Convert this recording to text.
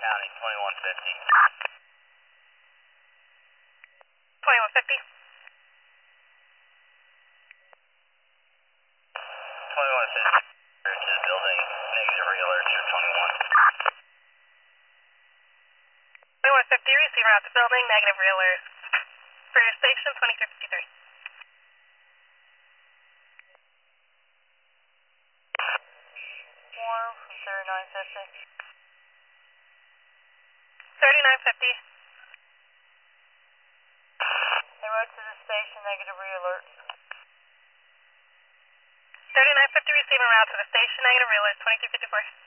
County, 2150. 2150. 2150. To the building, negative re-alert, you're 2150, receiver at the building, negative re-alert. For your station, 2353. 1 from 3950. 3950. En route to the station, negative re-alert. 3950, receiver route to the station, negative re-alert, 2354.